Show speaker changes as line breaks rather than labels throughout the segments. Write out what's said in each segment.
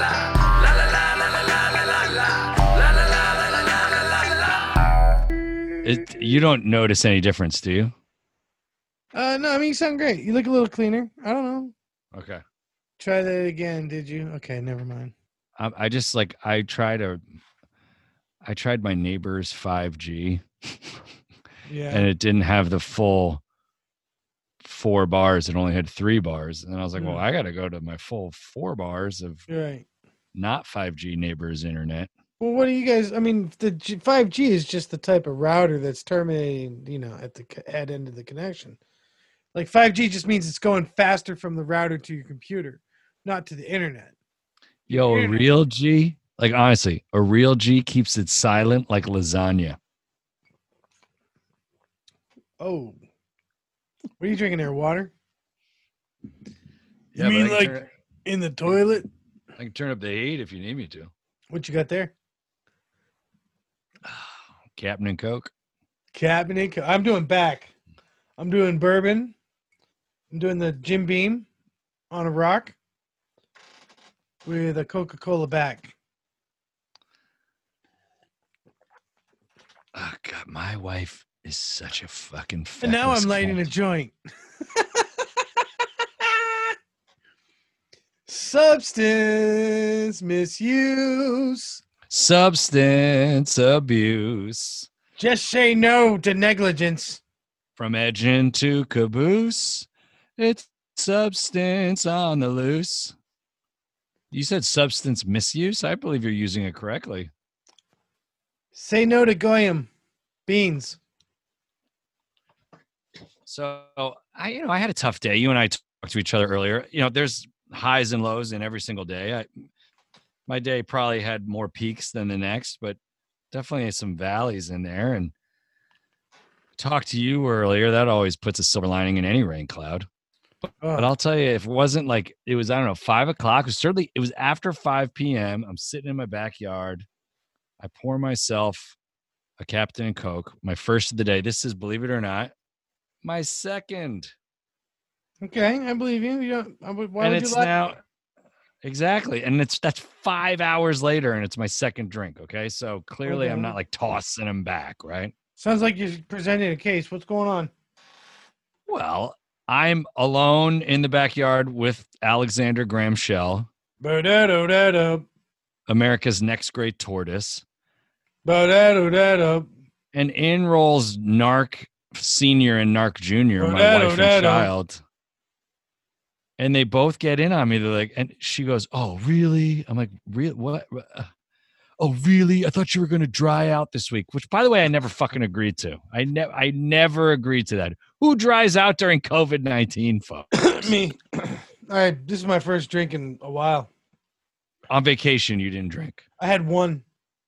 La la la la la la la la la. La la la la la la la la la.
You don't notice any difference, do you?
No, I mean, you sound great. You look a little cleaner. I don't know.
Okay.
Try that again, did you? Okay, never mind.
I just like I tried my neighbor's 5G
Yeah.
and it didn't have the full 4 bars. It only had 3 bars. And I was like, well, I got to go to my full 4 bars of
Right.
not 5G neighbor's internet.
Well, what do you guys? I mean, the 5G is just the type of router that's terminating, at the end of the connection. Like 5G just means it's going faster from the router to your computer, not to the internet.
Yo, a real G, like honestly, a real G keeps it silent like lasagna.
Oh, what are you drinking there? Water?
Yeah,
you mean
but
like in the toilet?
I can turn up the heat if you need me to.
What you got there?
Captain and Coke.
Captain and Coke. I'm doing back. I'm doing bourbon. I'm doing the Jim Beam on a rock with a Coca-Cola back.
Oh God, my wife is such a fucking feckless
And now I'm lighting
cunt.
a joint. Substance misuse.
Substance abuse.
Just say no to negligence.
From engine to caboose, it's substance on the loose. You said substance misuse? I believe you're using it correctly.
Say no to goyim. Beans.
So I had a tough day. You and I talked to each other earlier. There's highs and lows in every single day. My day probably had more peaks than the next, but definitely some valleys in there. And talked to you earlier. That always puts a silver lining in any rain cloud. But I'll tell you, if it wasn't like it was, 5 o'clock. It was after 5 p.m. I'm sitting in my backyard. I pour myself a Captain and Coke, my first of the day. This is, believe it or not, my second.
Okay, I believe you. Why
And
would
it's
you lie?
now exactly, and that's 5 hours later, and it's my second drink. Okay, so clearly I'm not like tossing them back, right?
Sounds like you're presenting a case. What's going on?
Well, I'm alone in the backyard with Alexander Graham Shell,
Ba-da-do-da-do.
America's next great tortoise,
Ba-da-do-da-do.
and in rolls Narc Senior and Narc Junior, my wife and child. And they both get in on me. They're like, and she goes, "Oh, really?" I'm like, "Real? What? Oh, really? I thought you were going to dry out this week." Which, by the way, I never fucking agreed to. I never agreed to that. Who dries out during COVID-19, folks?
Me. All right, this is my first drink in a while.
On vacation, you didn't drink.
I had one.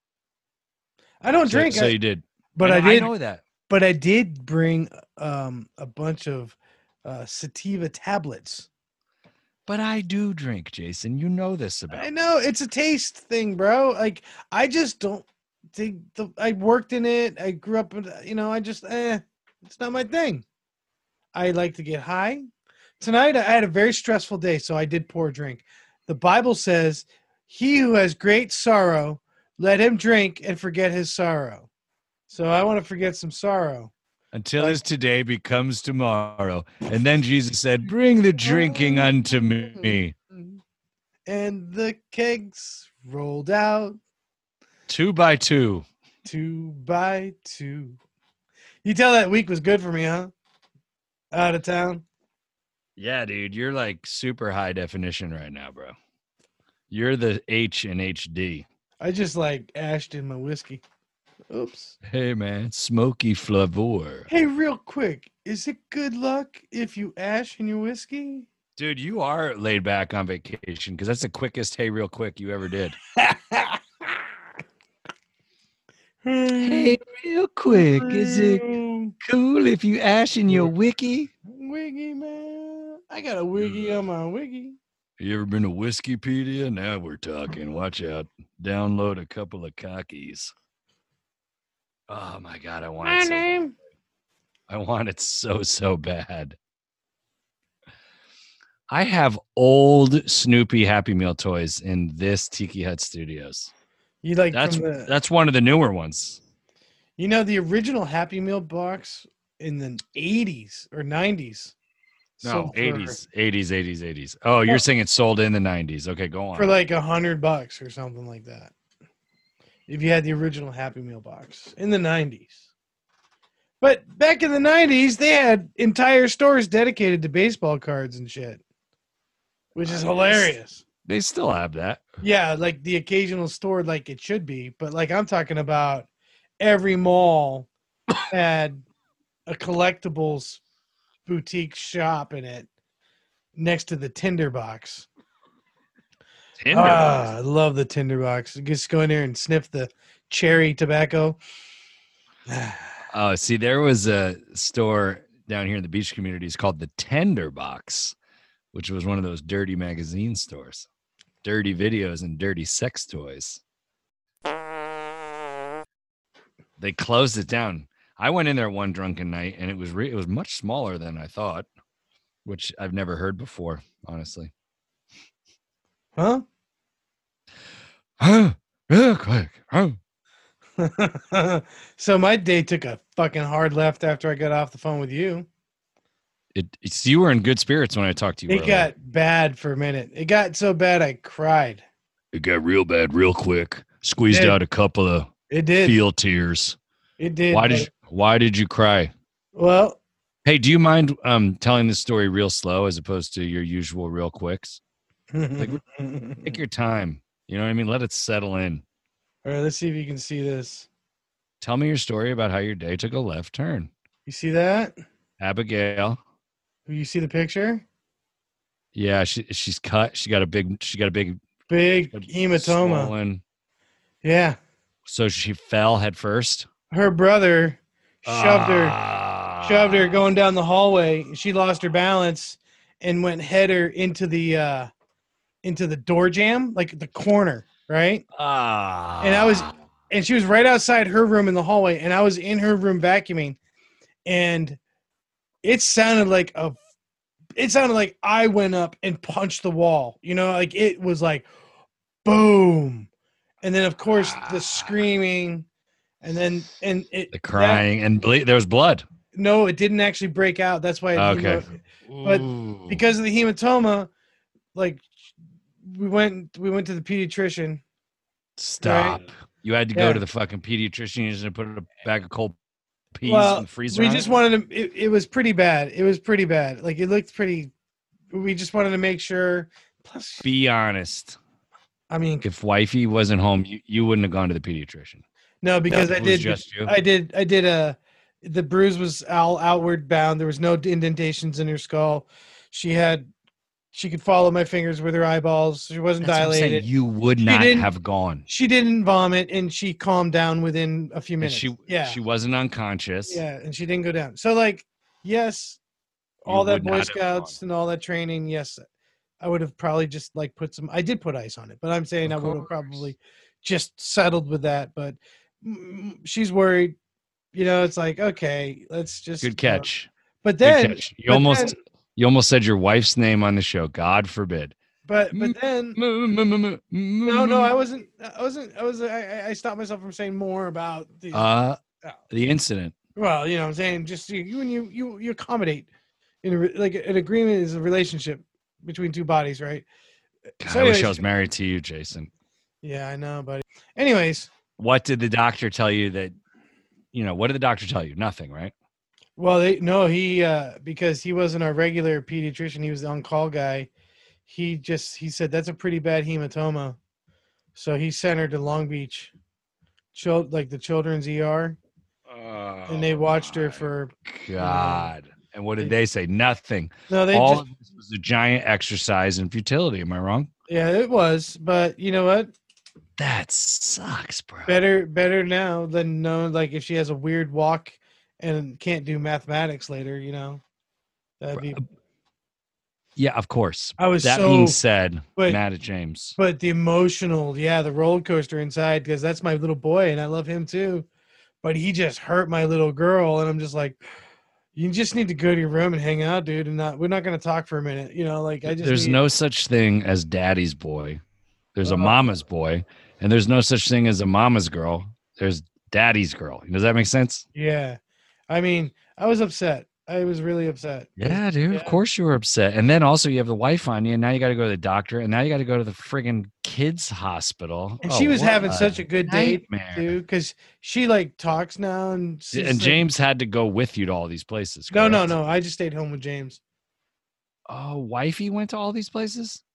I don't drink.
So you did.
But I did.
I know that.
But I did bring a bunch of sativa tablets.
But I do drink, Jason. You know this about
I
me.
know it's a taste thing, bro. Like I just don't think I worked in it. I grew up with, I just it's not my thing. I like to get high. Tonight I had a very stressful day, so I did pour a drink. The Bible says, "He who has great sorrow, let him drink and forget his sorrow." So I want to forget some sorrow.
Until
Like-
as today becomes tomorrow. And then Jesus said, bring the drinking unto me.
And the kegs rolled out
2 by 2.
2 by 2. You tell that week was good for me, huh? Out of town.
Yeah, dude, you're like super high definition right now, bro. You're the H in HD.
I just like ashed in my whiskey. Oops.
Hey, man, smoky flavor.
Hey, real quick, is it good luck if you ash in your whiskey?
Dude, you are laid back on vacation because that's the quickest hey real quick you ever did.
Hey,
real quick, cool if you ash in
your
wiki?
wiggy, man. I got a wiggy on my wiggy.
You ever been to Whiskeypedia? Now we're talking. Watch out. Download a couple of cockies. Oh my god, I want
My
it so bad.
name.
I want it so bad. I have old Snoopy Happy Meal toys in this Tiki Hut Studios.
You like
That's
from the,
that's one of the newer ones.
you know, the original Happy Meal box in the 80s or 90s.
No,
sold for-
80s. Oh, you're
Oh.
saying it sold in the 90s. Okay, go on.
for like $100 or something like that. If you had the original Happy Meal box in the 90s. But back in the 90s, they had entire stores dedicated to baseball cards and shit, which is hilarious.
They still have that.
Yeah, like the occasional store, like it should be. But like I'm talking about, every mall had a collectibles boutique shop in it next to the Tinderbox. I love the Tinderbox. Just go in there and sniff the cherry tobacco.
Oh, see, there was a store down here in the beach communities called the Tender Box, which was one of those dirty magazine stores. Dirty videos and dirty sex toys. They closed it down. I went in there one drunken night, and it was it was much smaller than I thought, which I've never heard before, honestly.
Huh?
Real quick.
So my day took a fucking hard left after I got off the phone with you.
It's you were in good spirits when I talked to you.
It
earlier.
got bad for a minute. It got so bad I cried.
It got real bad, real quick. Squeezed
Did.
out a couple of
It did.
field tears.
It did.
Why did you cry?
Well,
Hey, do you mind telling this story real slow as opposed to your usual real quicks? Take your time. You know what I mean? Let it settle in.
all right, let's see if you can see this.
Tell me your story about how your day took a left turn.
You see that?
Abigail.
You see the picture?
Yeah, she's cut. She got a big
Big hematoma.
swollen.
Yeah.
So she fell head first.
Her brother shoved
Ah.
her going down the hallway. She lost her balance and went header into the door jamb, like the corner, right? And she was right outside her room in the hallway, and I was in her room vacuuming, and it sounded like I went up and punched the wall. You know, like it was like boom. And then of course the screaming, and then
the crying and there was blood.
No, it didn't actually break out. That's why.
Okay.
But
Ooh.
because of the hematoma, like we went to the pediatrician.
Stop.
Right?
You had to
Yeah.
go to the fucking pediatrician. You just put a bag of cold peas
Well,
in the freezer.
we
on
just
it?
wanted to. It was pretty bad. It was pretty bad. Like it looked pretty. We just wanted to make sure. Plus,
Be honest.
I mean,
If wifey wasn't home, you wouldn't have gone to the pediatrician.
no, because
It
I
was
did.
just you.
I did. The bruise was all outward bound. There was no indentations in her skull. She could follow my fingers with her eyeballs. She wasn't
That's what I'm saying.
dilated.
You would
She
not
didn't-
have gone.
She didn't vomit, and she calmed down within a few
And
minutes.
she wasn't unconscious.
Yeah, and she didn't go down. So, like, yes,
You
all that
would
Boy
not have
Scouts
gone.
and all that training, yes, I would have probably just like put some. I did put ice on it, but I'm saying
Of
I would have
course.
probably just settled with that. But she's worried. You know, it's like okay, let's just
Good catch.
But
Good
then,
catch.
but
You almost said your wife's name on the show. God forbid.
but then,
No,
no, I wasn't. I stopped myself from saying more about the.
The incident.
Well, you know what I'm saying? Just you and you accommodate in like an agreement is a relationship between two bodies, right?
God,
So
I wish I
anyways,
was married to you, Jason.
yeah, I know, buddy. Anyways,
What did the doctor tell you that, what did the doctor tell you? Nothing, right?
well, he because he wasn't our regular pediatrician, he was the on-call guy. He said that's a pretty bad hematoma. So he sent her to Long Beach, like the children's ER, and they
Oh
watched her
my
for,
God. And what did
they-
they say? Nothing.
no, they
All
just
of this was a giant exercise in futility. Am I wrong?
yeah, it was. But you know what?
That sucks, bro.
Better now than no. Like if she has a weird walk and can't do mathematics later, that'd be.
Yeah, of course.
I was
That
so,
being said,
but
mad at James.
but the emotional, yeah, the roller coaster inside because that's my little boy and I love him too. But he just hurt my little girl, and I'm just like, you just need to go to your room and hang out, dude, and we're not gonna talk for a minute, like I just
There's
need.
no such thing as daddy's boy. There's a
Oh,
mama's boy, and there's no such thing as a mama's girl. There's daddy's girl. Does that make sense?
yeah, I mean, I was upset. I was really upset. 'Cause-
Yeah, dude. Of course you were upset. And then also you have the wife on you, and now you got to go to the doctor, and now you got to go to the friggin' kids hospital.
And
Oh,
she was
what
having
a
such a good day
nightmare.
too, because she like talks now, and she's
And
like,
James had to go with you to all these places.
no,
correct?
no. I just stayed home with James.
Oh, wifey went to all these places?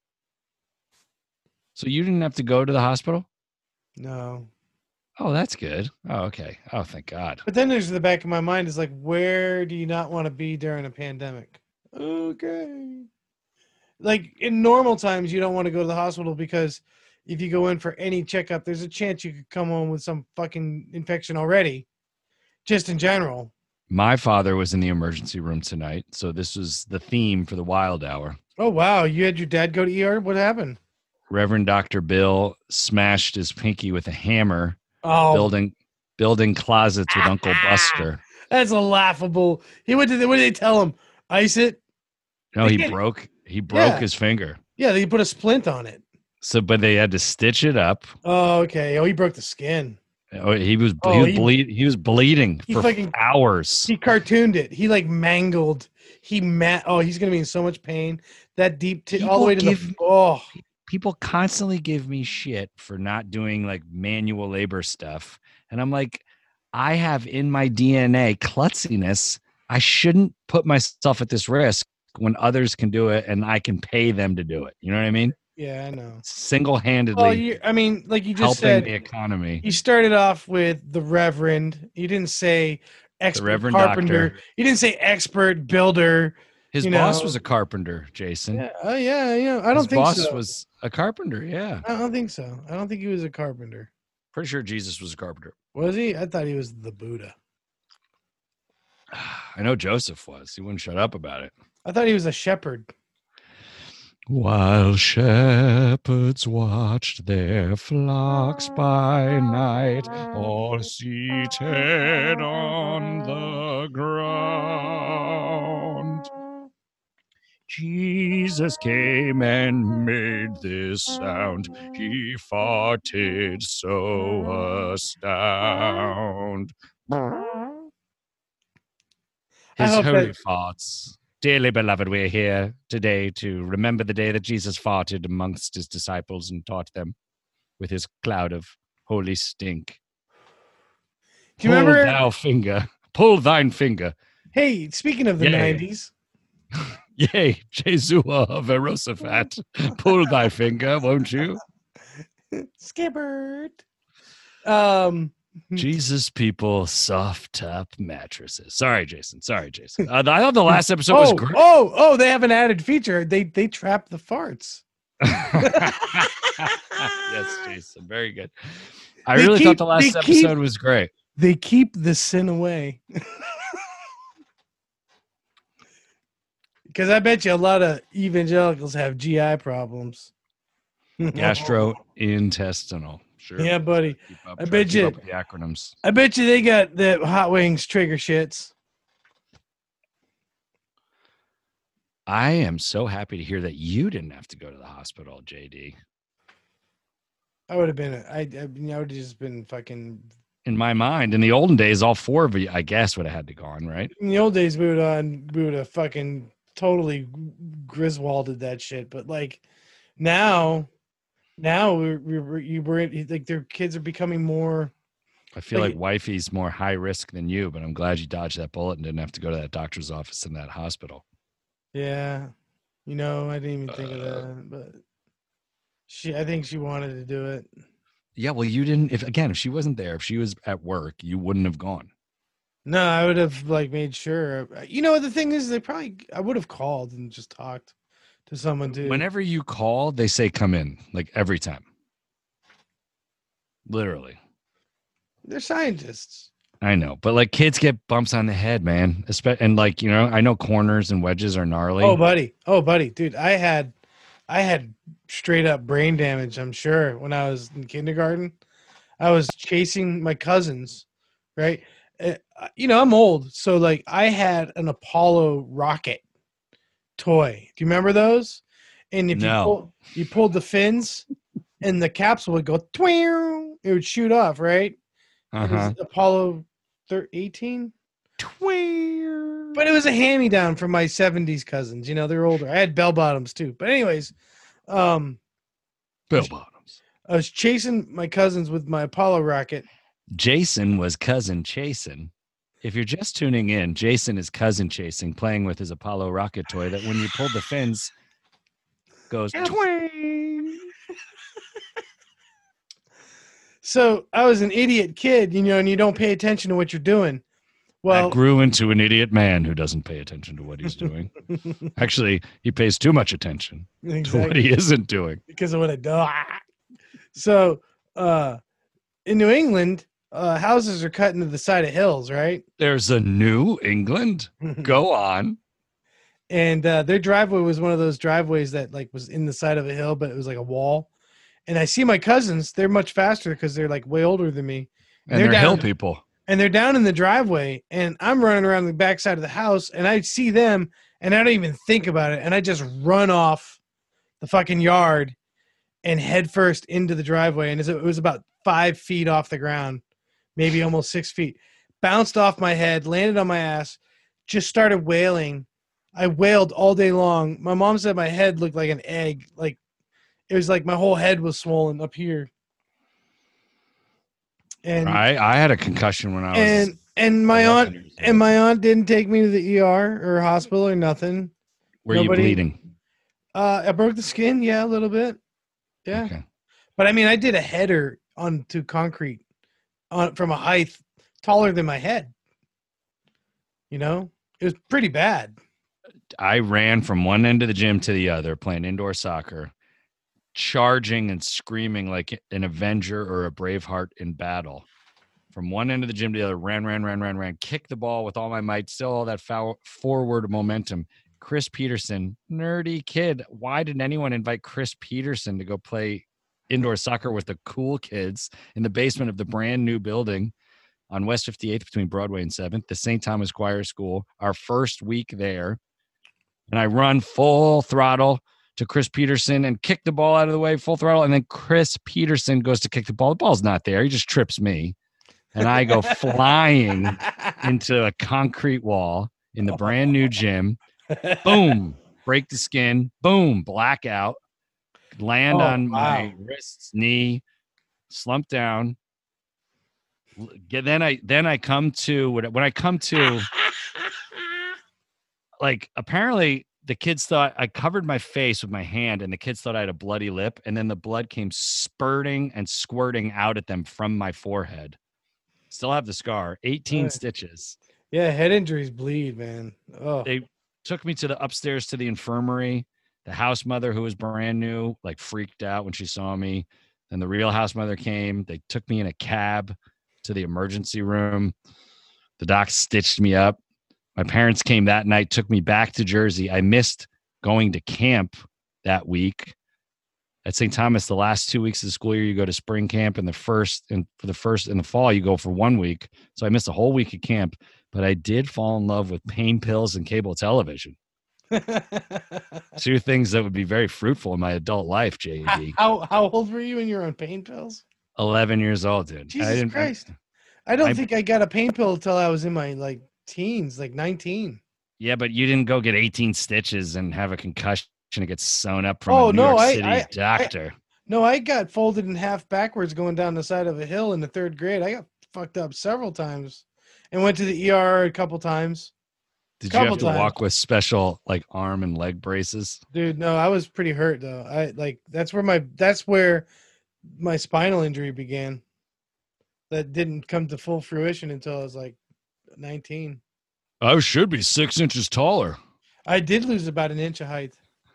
So you didn't have to go to the hospital?
No,
Oh, that's good. Oh, okay. Oh, thank God.
but then there's the back of my mind is like, where do you not want to be during a pandemic? Okay, like in normal times, you don't want to go to the hospital because if you go in for any checkup, there's a chance you could come home with some fucking infection already, just in general.
My father was in the emergency room tonight, so this was the theme for the Wild Hour.
Oh wow, you had your dad go to ER? What happened?
Reverend Dr. Bill smashed his pinky with a hammer,
Oh,
building closets with Uncle Buster.
that's a laughable. He went to what did they tell him? Ice it?
No,
They
he
can't-
broke
Yeah.
his finger.
Yeah, they put a splint on it.
So, but they had to stitch it up.
Oh, okay. Oh, he broke the skin.
Oh, he was
he
bleeding
he
for
fucking-
hours.
He cartooned it. He like mangled. Oh, he's gonna be in so much pain. That deep all the way to the.
People constantly give me shit for not doing like manual labor stuff, and I'm like, I have in my DNA klutziness. I shouldn't put myself at this risk when others can do it and I can pay them to do it. You know what I mean?
Yeah, I know.
Single-handedly
I mean, like you just
helping
said,
the economy.
he started off with the Reverend. You didn't say expert
Reverend
carpenter.
Doctor.
You didn't say expert builder.
His
you
boss
know.
was a carpenter, Jason.
Yeah, I don't
His
think
boss
so.
was a carpenter. Yeah,
I don't think so. I don't think he was a carpenter.
pretty sure Jesus was a carpenter.
Was he? I thought he was the Buddha.
I know Joseph was. He wouldn't shut up about it.
I thought he was a shepherd.
While shepherds watched their flocks by night, all seated on the ground, Jesus came and made this sound. He farted so astound.
I
His
hope
holy
that-
farts. Dearly beloved, we're here today to remember the day that Jesus farted amongst his disciples and taught them with his cloud of holy stink.
Do you remember?
Pull thine finger.
Hey, speaking of the
Yay.
90s,
Yea, Jesua of Erosaphat, pull thy finger, won't you?
Skippered.
Jesus people, soft top mattresses. Sorry, Jason. I thought the last episode was great.
Oh, they have an added feature. They trap the farts.
Yes, Jason. Very good. I
They
really
keep-
thought the last
they keep-
episode was great.
They keep the sin away. Because I bet you a lot of evangelicals have GI problems.
Gastrointestinal. Sure.
Yeah, buddy.
Keep up,
I
try to
bet
keep
you-
up with the acronyms.
I bet you they got the hot wings trigger shits.
I am so happy to hear that you didn't have to go to the hospital, JD.
I would have been. I would have just been fucking.
in my mind. In the olden days, all four of you, I guess, would have had to gone, right?
In the old days, we would have fucking totally Griswolded that shit. But like now we're like their kids are becoming more.
I feel
Like-
like wifey's more high risk than you, but I'm glad you dodged that bullet and didn't have to go to that doctor's office in that hospital.
Yeah, I didn't even think of that, but I think she wanted to do it.
Yeah, well, you didn't. If she wasn't there, if she was at work, you wouldn't have gone.
No, I would have like made sure. The thing is, I would have called and just talked to someone too.
Whenever you call, they say come in, like every time. Literally.
They're scientists.
I know, but like kids get bumps on the head, man. And like, I know corners and wedges are gnarly.
Oh, buddy, dude, I had straight up brain damage. I'm sure when I was in kindergarten, I was chasing my cousins, right? I'm old, so like I had an Apollo rocket toy. Do you remember those? And if you pulled the fins, and the capsule would go, twing, it would shoot off, right? It was Apollo 18.
Twing.
But it was a hand-me-down from my 70s cousins. They're older. I had bell bottoms too. But anyways,
Bell bottoms.
I was chasing my cousins with my Apollo rocket.
Jason was cousin chasing. If you're just tuning in, Jason is cousin chasing, playing with his Apollo rocket toy that when you pull the fins goes twing.
So I was an idiot kid, and you don't pay attention to what you're doing. Well,
that grew into an idiot man who doesn't pay attention to what he's doing. Actually, he pays too much attention to what he isn't doing.
Because of what I do. So in New England, houses are cut into the side of hills, right?
There's a New England. Go on.
And their driveway was one of those driveways that like was in the side of a hill, but it was like a wall. And I see my cousins, they're much faster because they're like way older than me.
And they're hill people.
And they're down in the driveway, and I'm running around the backside of the house, and I see them, and I don't even think about it, and I just run off the fucking yard and head first into the driveway, and it was about 5 feet off the ground, maybe almost 6 feet. Bounced off my head, landed on my ass, just started wailing. I wailed all day long. My mom said my head looked like an egg, like it was like my whole head was swollen up here. And
I had a concussion when I was
and my aunt didn't take me to the ER or hospital or nothing.
Were you bleeding?
I broke the skin, yeah, a little bit. Yeah.
Okay.
But I mean I did a header onto concrete from a height taller than my head. It was pretty bad.
I ran from one end of the gym to the other playing indoor soccer, charging and screaming like an Avenger or a Braveheart in battle. From one end of the gym to the other, ran, kicked the ball with all my might, still all that forward momentum. Chris Peterson, nerdy kid. Why didn't anyone invite Chris Peterson to go play indoor soccer with the cool kids in the basement of the brand new building on West 58th between Broadway and 7th, the St. Thomas Choir School, our first week there. And I run full throttle to Chris Peterson and kick the ball out of the way, full throttle. And then Chris Peterson goes to kick the ball. The ball's not there. He just trips me. And I go flying into a concrete wall in the brand new gym. Boom, break the skin. Boom, blackout. Land on my wrists, knee, slump down. Then I come to, when I come to, like, apparently the kids thought I covered my face with my hand and the kids thought I had a bloody lip. And then the blood came spurting and squirting out at them from my forehead. Still have the scar, 18 stitches.
Yeah, head injuries bleed, man. Oh.
They took me to the upstairs to the infirmary. The house mother, who was brand new, like freaked out when she saw me. And the real house mother came. They took me in a cab to the emergency room. The doc stitched me up. My parents came that night, took me back to Jersey. I missed going to camp that week at St. Thomas. The last 2 weeks of the school year, you go to spring camp, and for the fall, you go for 1 week. So I missed a whole week of camp, but I did fall in love with pain pills and cable television. Two things that would be very fruitful in my adult life, JD.
How old were you when you were on pain pills?
11 years old, dude.
Jesus Christ. I don't think I got a pain pill until I was in my like teens, like 19.
Yeah, but you didn't go get 18 stitches and have a concussion and get sewn up from
Oh,
a New
no,
York
I-
City doctor.
No, I got folded in half backwards going down the side of a hill in the 3rd grade. I got fucked up several times and went to the ER a couple times.
Did you have
couple
to
times.
walk with special like arm and leg braces?
Dude, no, I was pretty hurt though. That's where my spinal injury began. That didn't come to full fruition until I was like 19.
I should be 6 inches taller.
I did lose about an inch of height.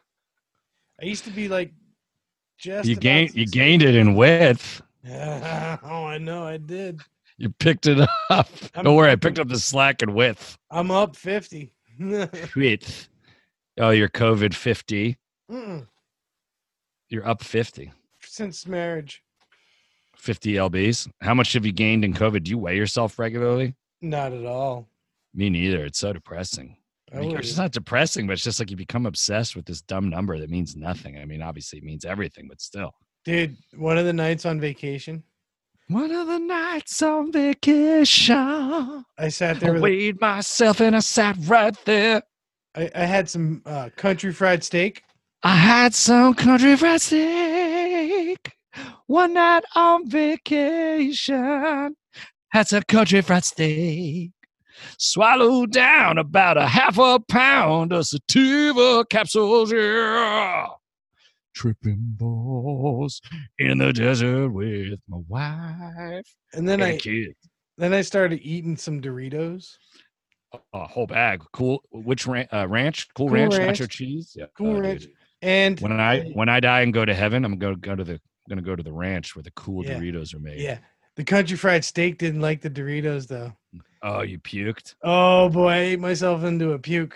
I used to be like just
You
about
gained
6
gained it in width.
Oh, I know I did.
You picked it up. Don't worry, I picked up the slack in width.
I'm up 50.
Width. Oh, you're COVID 50.
Mm-mm.
You're up 50.
Since marriage.
50 lbs. How much have you gained in COVID? Do you weigh yourself regularly?
Not at all.
Me neither. It's so depressing.
I
I mean,
would-
it's not depressing, but it's just like you become obsessed with this dumb number that means nothing. I mean, obviously it means everything, but still.
Dude, one of the nights on vacation,
One of the nights on vacation,
I sat
I
there with
weighed myself and I sat right there.
I had some country fried steak.
I had some country fried steak one night on vacation. Had some country fried steak. Swallowed down about a half a pound of sativa capsules. Yeah. Tripping balls in the desert with my wife
And then
and kids.
I started eating some Doritos.
A whole bag. Cool. Which ranch? Cool,
Cool
Ranch,
Ranch.
nacho cheese. Yeah.
Cool
Oh,
Ranch.
dude.
And
When I die and go to heaven, I'm gonna go to the ranch where the cool
Yeah.
Doritos are made.
yeah, the country fried steak didn't like the Doritos though.
Oh, you puked.
Oh boy, I ate myself into a puke.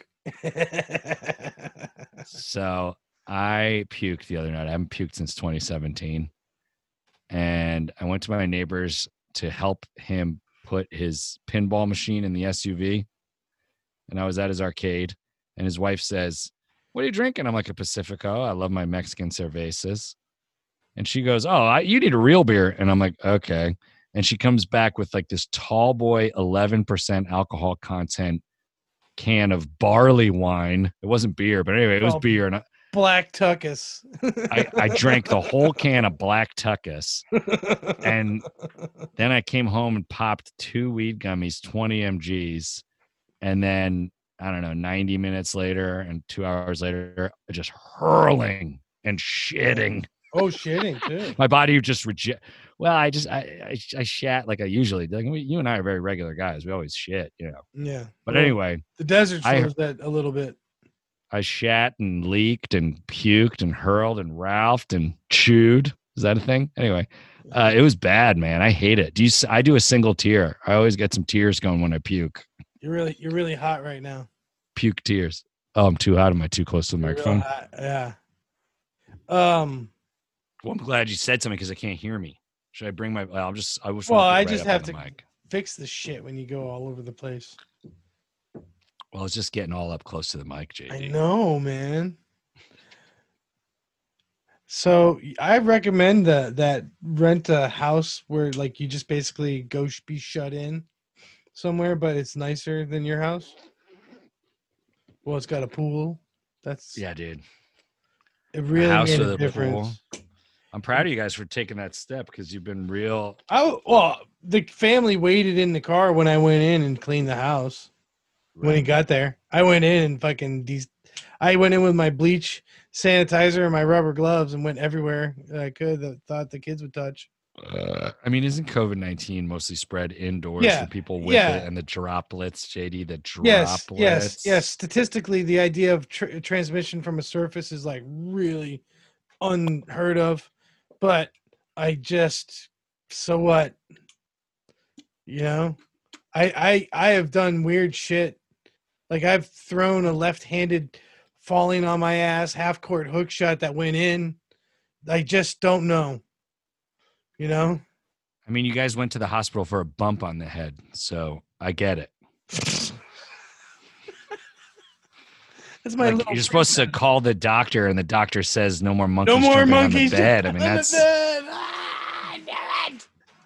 So I puked the other night. I haven't puked since 2017. And I went to my neighbor's to help him put his pinball machine in the SUV. And I was at his arcade. And his wife says, "What are you drinking?" I'm like, "A Pacifico. I love my Mexican cervezas." And she goes, "Oh, you need a real beer." And I'm like, "Okay." And she comes back with like this tall boy 11% alcohol content can of barley wine. It wasn't beer, but anyway, it was
Oh,
beer. And
Black Tuckus.
I drank the whole can of Black Tuckus. And then I came home and popped 2 weed gummies, 20 mgs. And then, I don't know, 90 minutes later and 2 hours later, just hurling and shitting.
Oh, shitting too.
My body just well, I shat like I usually do. Like, you and I are very regular guys. We always shit, you know.
Yeah.
But
Well,
anyway,
the desert
I-
shows that a little bit.
I shat and leaked and puked and hurled and ralphed and chewed. Is that a thing? Anyway, it was bad, man. I hate it. I do a single tear. I always get some tears going when I puke.
You're really hot right now.
Puke tears. Oh, I'm too hot. Am I too close to the
You're real
microphone?
hot, yeah.
Well, I'm glad you said something because I can't hear me. Should I bring my? I wish.
Well,
I
I
could
just
right up
have
on the
to
mic.
fix the shit when you go all over the place.
Well, it's just getting all up close to the mic, JD.
I know, man. So I recommend that rent a house where like you just basically go be shut in somewhere, but it's nicer than your house. Well, it's got a pool. That's
Yeah, dude.
It really
house
made
with
a
a
difference.
I'm proud of you guys for taking that step because you've been real.
The family waited in the car when I went in and cleaned the house. When he got there, I went in and I went in with my bleach sanitizer and my rubber gloves and went everywhere that I could that thought the kids would touch.
I mean, isn't COVID-19 mostly spread indoors
Yeah,
for people with
yeah.
it and the droplets, JD? The droplets.
Yes. Statistically, the idea of transmission from a surface is like really unheard of. But so what? You know, I have done weird shit. Like I've thrown a left-handed falling on my ass half-court hook shot that went in. I just don't know. You know?
I mean, you guys went to the hospital for a bump on the head, so I get it.
That's my
Like,
little
you're supposed to call the doctor, and the doctor says no more monkeys.
no more
jumping
monkeys
on the bed. I
jumping
mean,
on the
that's
bed. Ah, damn it.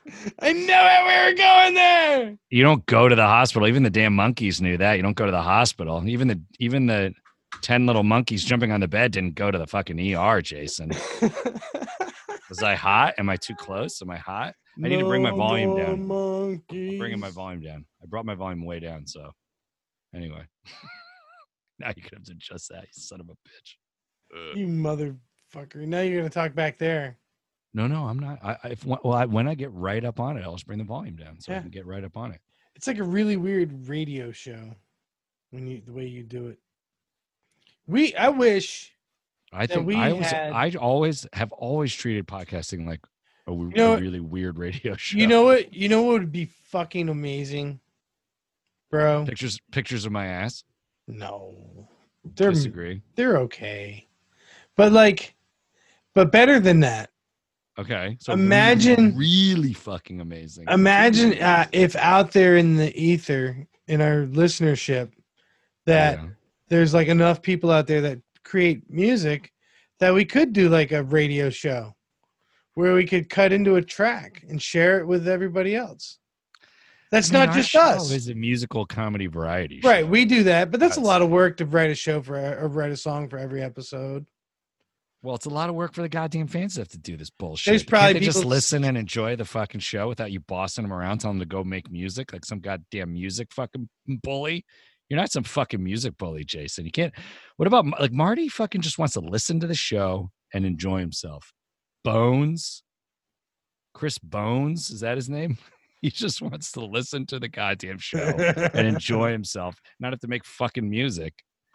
I knew it. We were going there.
You don't go to the hospital. Even the damn monkeys knew that. You don't go to the hospital. Even the 10 little monkeys jumping on the bed didn't go to the fucking ER, Jason. Was I hot? Am I too close? Am I hot? I need to bring my volume down.
Monkeys.
I'm bringing my volume down. I brought my volume way down. So anyway, now you could have to adjust that, you son of a bitch.
You motherfucker. Now you're going to talk back there.
No, I'm not. When I get right up on it, I'll just bring the volume down so I can get right up on it.
It's like a really weird radio show the way you do it. I wish.
I think I always treated podcasting like a really weird radio show.
You know what? You know what would be fucking amazing, bro?
Pictures of my ass.
No,
Disagree.
They're okay, but better than that.
Okay, so
imagine
really fucking amazing.
Imagine if out there in the ether, in our listenership, that there's like enough people out there that create music that we could do like a radio show where we could cut into a track and share it with everybody else. That's not just us.
It's a musical comedy variety show.
Right, we do that, but that's a lot of work to write a show or write a song for every episode.
Well, it's a lot of work for the goddamn fans that have to do this bullshit.
There's probably
Can't they just listen and enjoy the fucking show without you bossing them around, telling them to go make music like some goddamn music fucking bully? You're not some fucking music bully, Jason. You can't. What about like Marty? Fucking just wants to listen to the show and enjoy himself. Bones, Chris Bones, is that his name? He just wants to listen to the goddamn show and enjoy himself, not have to make fucking music.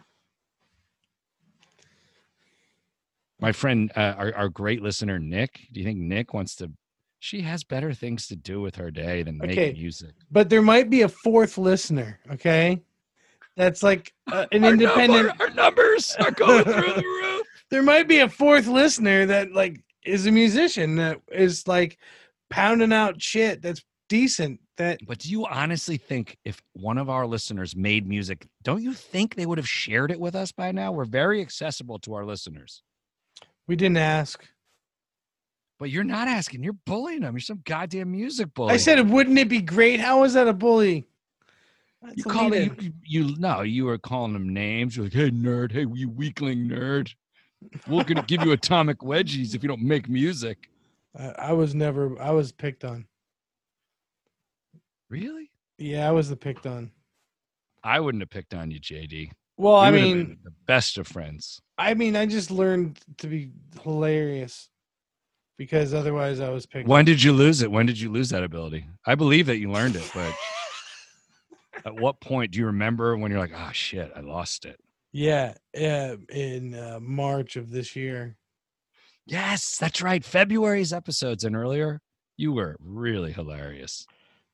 My friend, our great listener, Nick, do you think Nick wants to? She has better things to do with her day than make music.
But there might be a fourth listener, okay? That's like an independent.
Our numbers are going through the roof.
There might be a fourth listener that like is a musician that is like pounding out shit that's decent.
But do you honestly think if one of our listeners made music, don't you think they would have shared it with us by now? We're very accessible to our listeners.
We didn't ask.
But you're not asking. You're bullying them. You're some goddamn music bully.
I said, wouldn't it be great? How is that a bully?
You called it. You were calling them names. You're like, hey, nerd. Hey, you weakling nerd. We're going to give you atomic wedgies if you don't make music.
I was picked on.
Really?
Yeah, I was the picked on.
I wouldn't have picked on you, JD.
Well, I mean,
the best of friends.
I mean, I just learned to be hilarious because otherwise I was picked.
When did you lose it? When did you lose that ability? I believe that you learned it, but at what point do you remember when you're like, oh shit, I lost it?
Yeah, in March of this year.
Yes, that's right. February's episodes and earlier, you were really hilarious.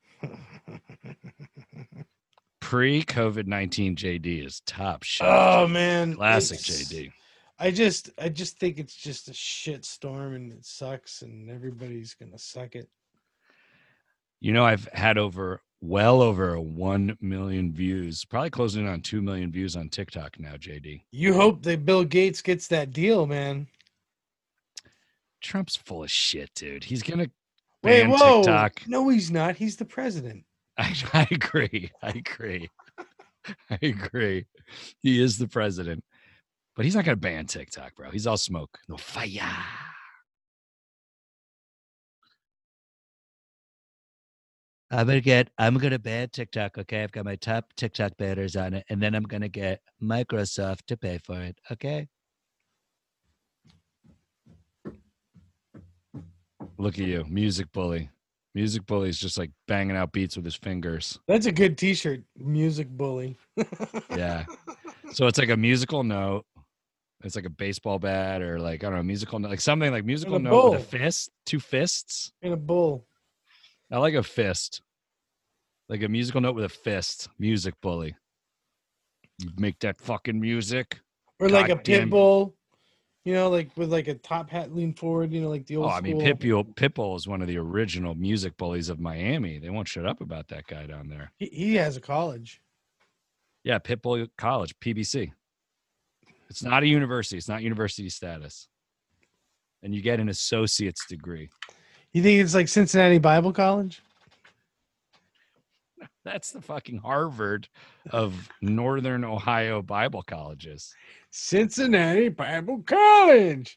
Pre-COVID-19 JD is top shit.
Oh man,
classic JD.
I just think it's just a shit storm and it sucks and everybody's gonna suck it.
You know, I've had well over 1 million views, probably closing in on 2 million views on TikTok now, JD.
You hope that Bill Gates gets that deal, man.
Trump's full of shit, dude. He's gonna ban TikTok.
No, he's not. He's the president.
I agree. I agree. He is the president, but he's not going to ban TikTok, bro. He's all smoke. No fire. I'm going to ban TikTok. Okay. I've got my top TikTok banners on it. And then I'm going to get Microsoft to pay for it. Okay. Look at you. Music bully. Music bully is just like banging out beats with his fingers.
That's a good t-shirt. Music bully.
Yeah. So it's like a musical note. It's like a baseball bat or like, I don't know, musical note, like something like musical note with a fist, 2 fists.
In a bowl.
I like a fist. Like a musical note with a fist. Music bully. You make that fucking music.
Or like a pit bull. You know, like with like a top hat lean forward, you know, like the old school.
I mean, Pitbull is one of the original music bullies of Miami. They won't shut up about that guy down there.
He has a college.
Yeah, Pitbull College, PBC. It's not a university. It's not university status. And you get an associate's degree.
You think it's like Cincinnati Bible College?
That's the fucking Harvard of Northern Ohio Bible colleges.
Cincinnati Bible College.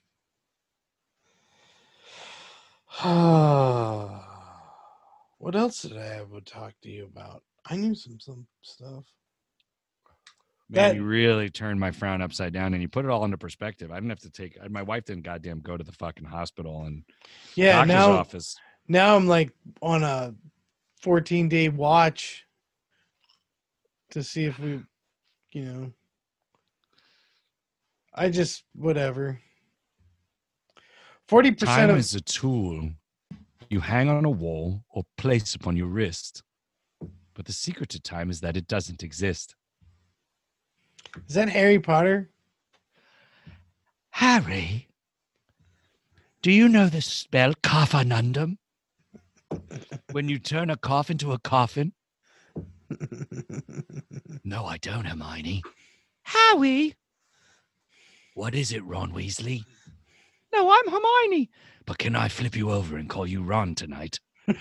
What else did I have to talk to you about? I knew some stuff.
Man,
That-
you really turned my frown upside down and you put it all into perspective. I didn't have to take my wife didn't goddamn go to the fucking hospital and
Yeah,
doctor's
now
office.
now I'm like on a 14-day watch to see if we, I just whatever. 40%
Time
of
is a tool you hang on a wall or place upon your wrist. But the secret to time is that it doesn't exist.
is that Harry Potter?
Harry, do you know the spell Coffenundum? When you turn a cough into a coffin? No, I don't, Hermione. Howie! What is it, Ron Weasley? No, I'm Hermione. But can I flip you over and call you Ron tonight?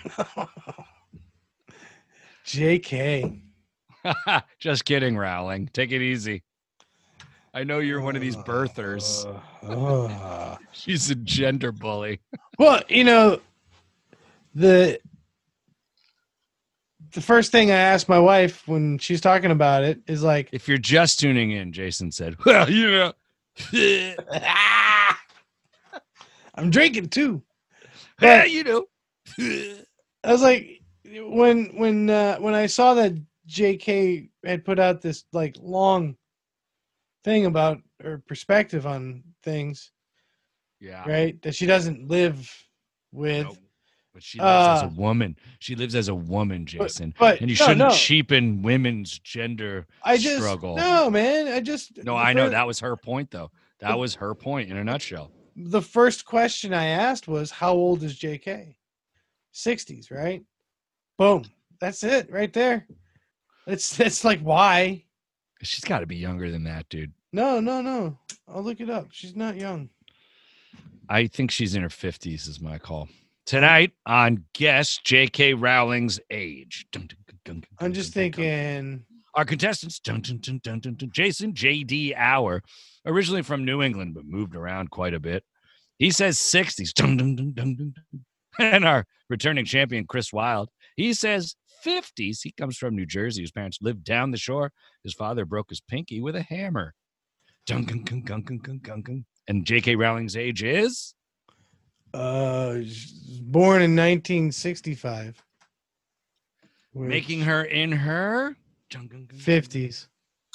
JK.
Just kidding, Rowling. Take it easy. I know you're one of these birthers. She's a gender bully.
Well, the first thing I asked my wife when she's talking about it is like,
If you're just tuning in, Jason said, well,
I'm drinking too.
yeah,
But
you know.
I was like, when I saw that JK had put out this like long thing about her perspective on things,
Yeah.
right? That she doesn't live with.
Nope. But she lives as a woman. She lives as a woman, Jason.
But
And you
no,
shouldn't
no.
cheapen women's gender struggle.
No, man.
No, I know. That was her point, though. That was her point in a nutshell.
The first question I asked was, how old is JK? 60s, right? Boom. That's it right there. It's like, why?
She's got to be younger than that, dude.
No. I'll look it up. She's not young.
I think she's in her 50s is my call. Tonight on Guess J.K. Rowling's Age.
I'm just thinking.
Our contestants, Jason J.D. Hour, originally from New England, but moved around quite a bit. He says 60s. And our returning champion, Chris Wilde, he says 50s. He comes from New Jersey. His parents lived down the shore. His father broke his pinky with a hammer. And J.K. Rowling's age is?
Born in 1965.
Making her in her
50s.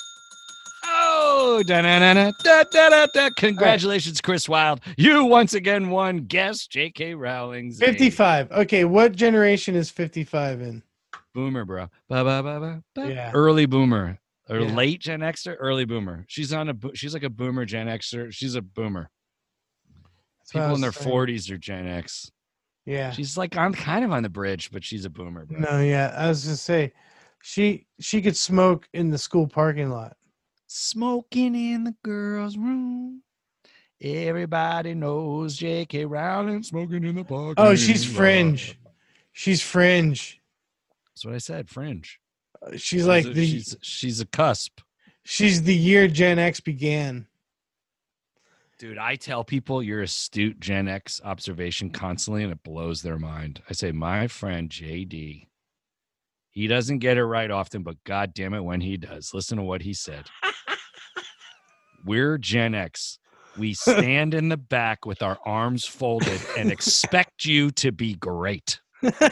Oh, da-da-da-da-da-da-da. Congratulations, Chris Wilde. You once again won Guess J.K. Rowling's age.
55. Okay, what generation is 55 in?
Boomer, bro. Ba-ba-ba-ba.
Yeah.
Early boomer. Or
Yeah.
late Gen Xer, early boomer. She's like a boomer Gen Xer. She's a boomer.
That's what I
People in their
was saying.
40s are Gen X.
Yeah.
She's like I'm kind of on the bridge, but she's a boomer, bro.
No, yeah. I was just say she could smoke in the school parking lot.
Smoking in the girls' room. Everybody knows J.K. Rowling smoking in the park.
Oh, she's fringe. She's fringe.
That's what I said. Fringe.
She's like
she's a cusp.
she's the year Gen X began.
Dude, I tell people your astute Gen X observation constantly, and it blows their mind. I say, my friend JD, he doesn't get it right often, but God damn it, when he does, listen to what he said. We're Gen X. We stand in the back with our arms folded and expect you to be great.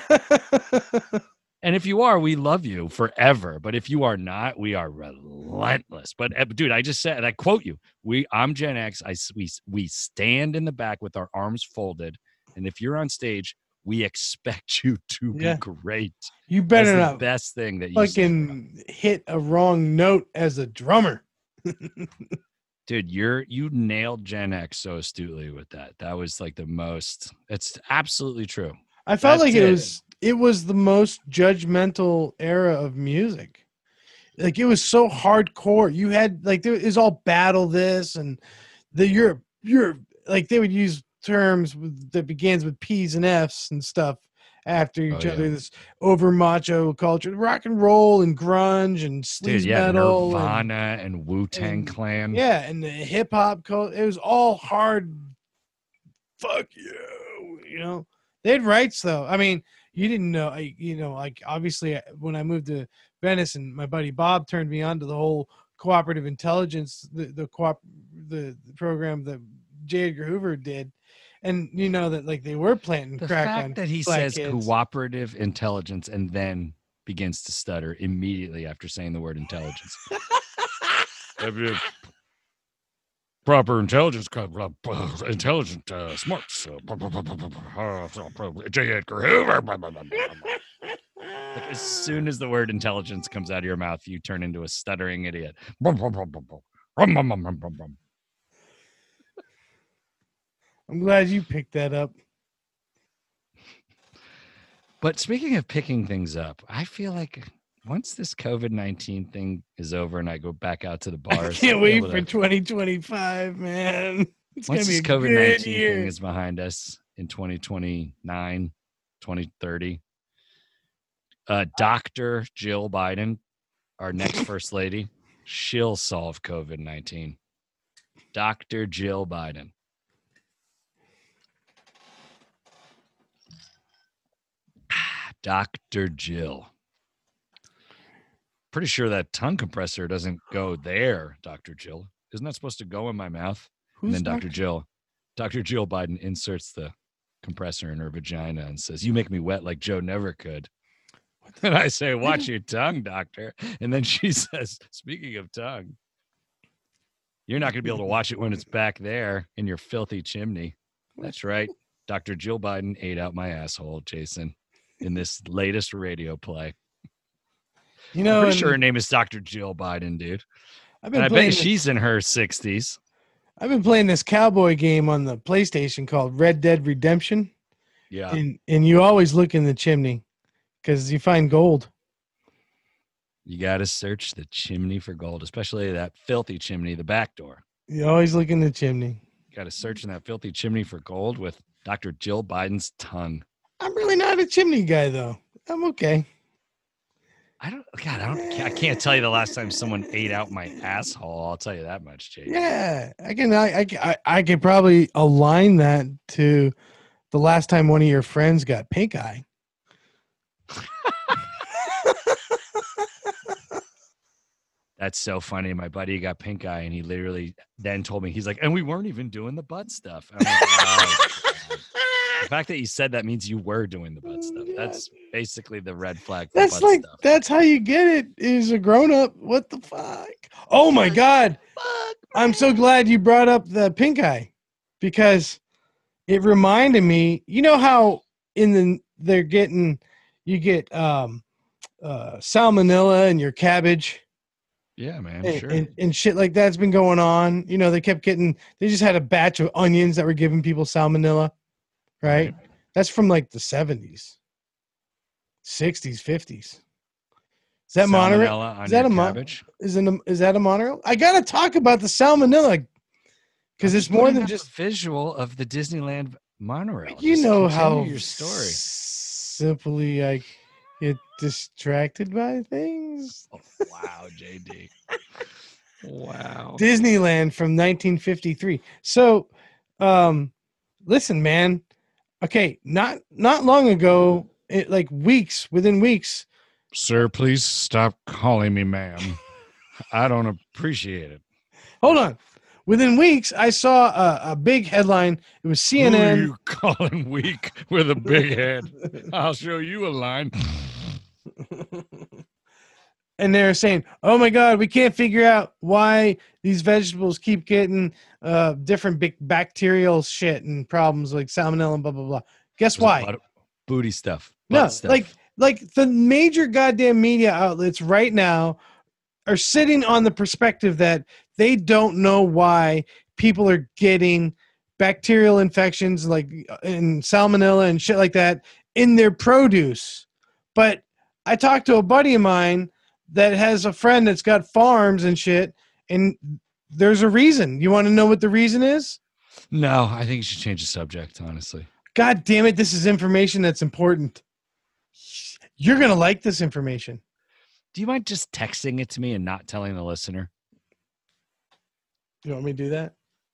And if you are, we love you forever. But if you are not, we are relentless. But dude, I just said, and I quote you, I'm Gen X. We stand in the back with our arms folded. And if you're on stage, we expect you to be great.
You better
That's the
not
best thing that you said,
fucking hit a wrong note as a drummer.
dude, you nailed Gen X so astutely with that. That was like the most, it's absolutely true.
I felt
That's
like it was the most judgmental era of music. Like it was so hardcore. You had like there is all battle this and you're like they would use terms that begins with P's and F's and stuff after each
Oh,
other.
yeah.
This over macho culture, rock and roll and grunge and
Dude,
sleaze
yeah,
metal
Nirvana and Wu-Tang
and
Clan.
yeah, and the hip hop culture. It was all hard. Fuck you, you know. They had rights though. I mean, you didn't know. Like obviously when I moved to Venice and my buddy Bob turned me on to the whole cooperative intelligence, the program that J. Edgar Hoover did, and you know that like they were planting
The
crack
fact
on
that he
black
says
kids.
cooperative intelligence and then begins to stutter immediately after saying the word intelligence. Proper intelligence, intelligent, smarts. J. Edgar Hoover. Like, as soon as the word intelligence comes out of your mouth, you turn into a stuttering idiot.
I'm glad you picked that up.
But speaking of picking things up, I feel like once this COVID-19 thing is over and I go back out to the
I
bars,
can't
I'll be
wait
able
for
to-
2025, man. It's
once
gonna be
this
a good
COVID-19
year.
thing is behind us in 2029, 2030, Dr. Jill Biden, our next first lady, she'll solve COVID-19. Dr. Jill Biden. Dr. Jill. Pretty sure that tongue compressor doesn't go there, Dr. Jill. Isn't that supposed to go in my mouth? And then Dr. Jill Biden inserts the compressor in her vagina and says, "You make me wet like Joe never could." And I say, "Watch your tongue, doctor." And then she says, "Speaking of tongue, you're not going to be able to watch it when it's back there in your filthy chimney." That's right. Dr. Jill Biden ate out my asshole, Jason, in this latest radio play.
You
I'm
know,
pretty sure her name is Dr. Jill Biden, dude.
I've
And I
been playing.
bet she's in her 60s.
I've been playing this cowboy game on the PlayStation called Red Dead Redemption,
Yeah.
and you always look in the chimney because you find gold.
You got to search the chimney for gold, especially that filthy chimney, the back door.
You always look in the chimney.
You got to search in that filthy chimney for gold with Dr. Jill Biden's tongue.
I'm really not a chimney guy, though. I'm okay.
I can't tell you the last time someone ate out my asshole. I'll tell you that much, Jake.
Yeah, I could probably align that to the last time one of your friends got pink eye.
That's so funny. My buddy got pink eye, and he literally then told me, he's like, and we weren't even doing the butt stuff. I'm like, oh, God. The fact that you said that means you were doing the butt stuff. That's basically the red flag for
That's
butt
like
stuff.
that's how you get it. Is a grown up. What the fuck? Oh my God! I'm so glad you brought up the pink eye because it reminded me. You know how you get salmonella in your cabbage.
Yeah, man,
And,
sure.
and shit like that's been going on. You know, they just had a batch of onions that were giving people salmonella, right? That's from like the 70s, 60s, 50s. Is that monorail?
Salmonella on
Is that
your
a
cabbage?
Is that a monorail? I gotta talk about the salmonella because it's more than just
visual of the Disneyland monorail.
you
Just
know
continue
how
your story.
simply I get distracted by things.
Oh, wow, JD. Wow.
Disneyland from 1953. So, listen, man. Okay, not long ago, within weeks.
Sir, please stop calling me ma'am. I don't appreciate it.
Hold on. Within weeks, I saw a big headline. It was
Who are
CNN.
you calling weak with a big head? I'll show you a line.
And they're saying, "Oh my God, we can't figure out why these vegetables keep getting different big bacterial shit and problems like salmonella and blah blah blah." Guess why?
Booty stuff.
No,
Butt stuff.
like the major goddamn media outlets right now are sitting on the perspective that they don't know why people are getting bacterial infections like and salmonella and shit like that in their produce. But I talked to a buddy of mine that has a friend that's got farms and shit, and there's a reason. You want to know what the reason is?
No, I think you should change the subject, honestly.
God damn it, this is information that's important. You're going to like this information.
Do you mind just texting it to me and not telling the listener?
You want me to do that?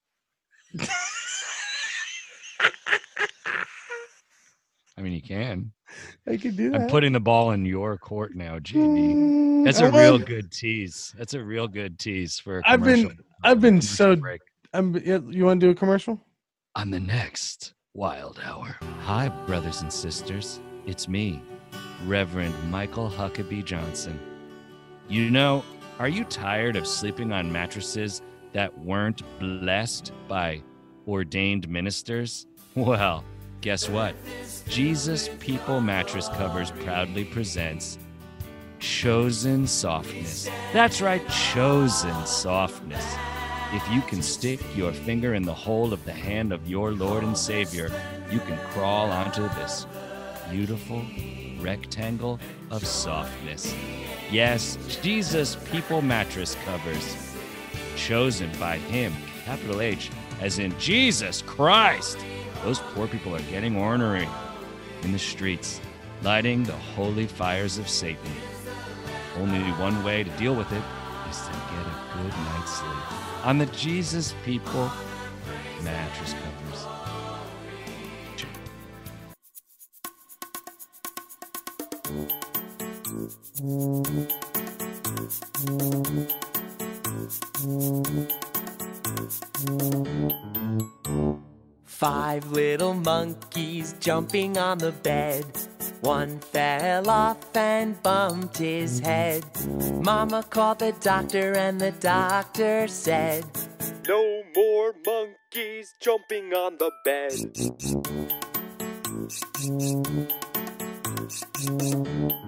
I mean, you can.
I can do that.
I'm putting the ball in your court now, JD. That's a real good tease. That's a real good tease for a commercial.
I've been
commercial
so
break.
You want to do a commercial?
On the next Wild Hour. Hi, brothers and sisters. It's me, Reverend Michael Huckabee Johnson. You know, are you tired of sleeping on mattresses that weren't blessed by ordained ministers? Well, guess what? Jesus People Mattress Covers proudly presents Chosen Softness. That's right, Chosen Softness. If you can stick your finger in the hole of the hand of your Lord and Savior, you can crawl onto this beautiful rectangle of softness. Yes, Jesus People Mattress Covers. Chosen by Him, capital H, as in Jesus Christ. Those poor people are getting ornery in the streets, lighting the holy fires of Satan. Only one way to deal with it is to get a good night's sleep on the Jesus People Mattress Covers.
Five little monkeys jumping on the bed. One fell off and bumped his head. Mama called the doctor and the doctor said,
"No more monkeys jumping on the bed."